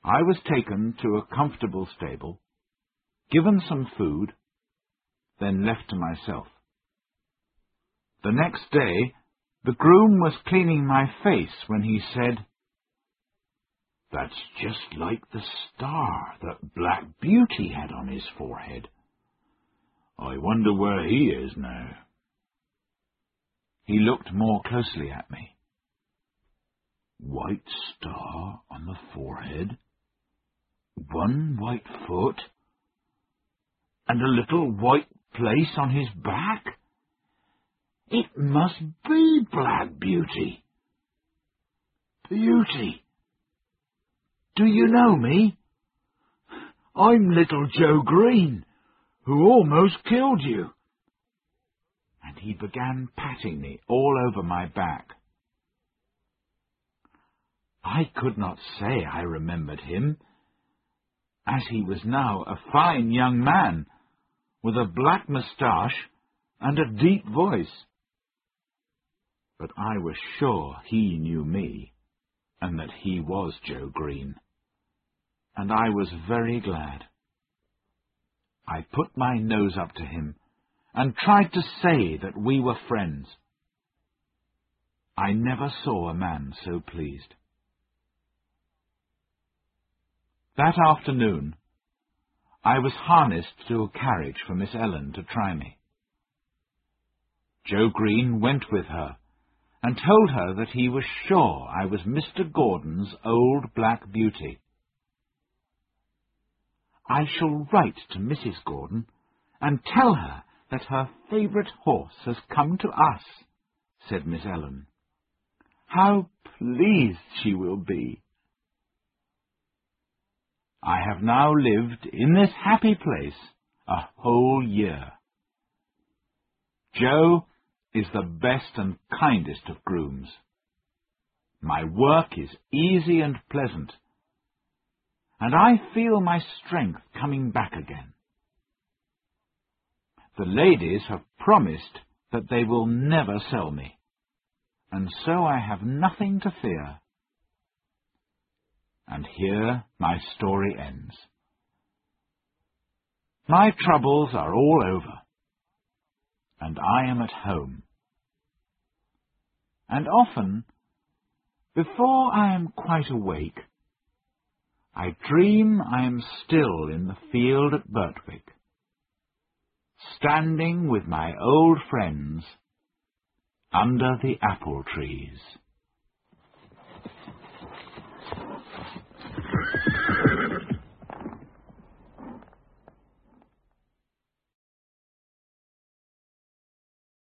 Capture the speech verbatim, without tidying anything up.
I was taken to a comfortable stable, given some food, then left to myself. The next day, the groom was cleaning my face when he said, "That's just like the star that Black Beauty had on his forehead. I wonder where he is now." He looked more closely at me. "White star on the forehead, one white foot, and a little white place on his back? It must be Black Beauty. Beauty, do you know me? I'm little Joe Green, who almost killed you." And he began patting me all over my back. I could not say I remembered him, as he was now a fine young man, with a black moustache and a deep voice. But I was sure he knew me, and that he was Joe Green, and I was very glad. I put my nose up to him, and tried to say that we were friends. I never saw a man so pleased. That afternoon, I was harnessed to a carriage for Miss Ellen to try me. Joe Green went with her, and told her that he was sure I was Mister Gordon's old Black Beauty. "I shall write to Missus Gordon, and tell her that her favourite horse has come to us," said Miss Ellen. "How pleased she will be!" I have now lived in this happy place a whole year. Joe is the best and kindest of grooms. My work is easy and pleasant, and I feel my strength coming back again. The ladies have promised that they will never sell me, and so I have nothing to fear. And here my story ends. My troubles are all over, and I am at home. And often, before I am quite awake, I dream I am still in the field at Birtwick, standing with my old friends under the apple trees.